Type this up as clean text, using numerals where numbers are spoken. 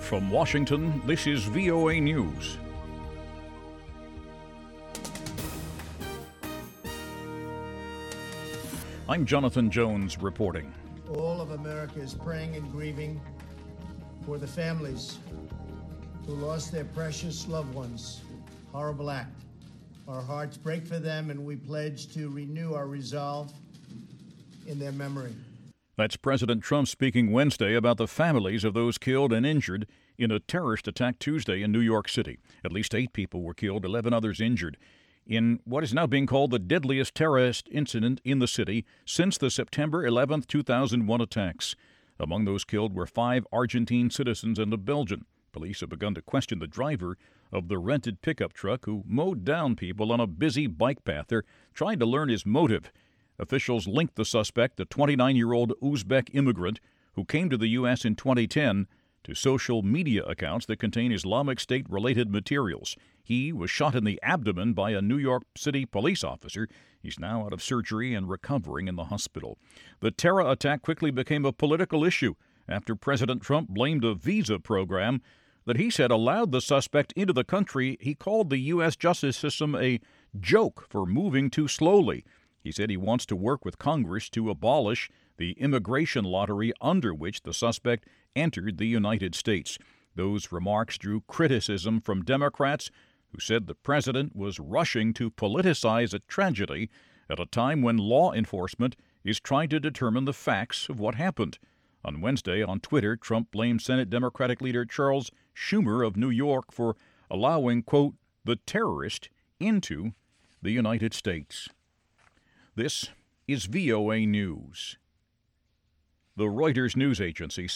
From Washington, this is VOA News. I'm Jonathan Jones reporting. All of America is praying and grieving for the families who lost their precious loved ones. Horrible act. Our hearts break for them, and we pledge to renew our resolve in their memory. That's President Trump speaking Wednesday about the families of those killed and injured in a terrorist attack Tuesday in New York City. At least 8 people were killed, 11 others injured, in what is now being called the deadliest terrorist incident in the city since the September 11, 2001 attacks. Among those killed were 5 Argentine citizens and a Belgian. Police have begun to question the driver of the rented pickup truck who mowed down people on a busy bike path. They're trying to learn his motive. Officials linked the suspect, the 29-year-old Uzbek immigrant who came to the U.S. in 2010, to social media accounts that contain Islamic State-related materials. He was shot in the abdomen by a New York City police officer. He's now out of surgery and recovering in the hospital. The terror attack quickly became a political issue after President Trump blamed a visa program that he said allowed the suspect into the country. He called the U.S. justice system a joke for moving too slowly. He said he wants to work with Congress to abolish the immigration lottery under which the suspect entered the United States. Those remarks drew criticism from Democrats who said the president was rushing to politicize a tragedy at a time when law enforcement is trying to determine the facts of what happened. On Wednesday, on Twitter, Trump blamed Senate Democratic leader Charles Schumer of New York for allowing, quote, the terrorist into the United States. This is VOA News. The Reuters news agency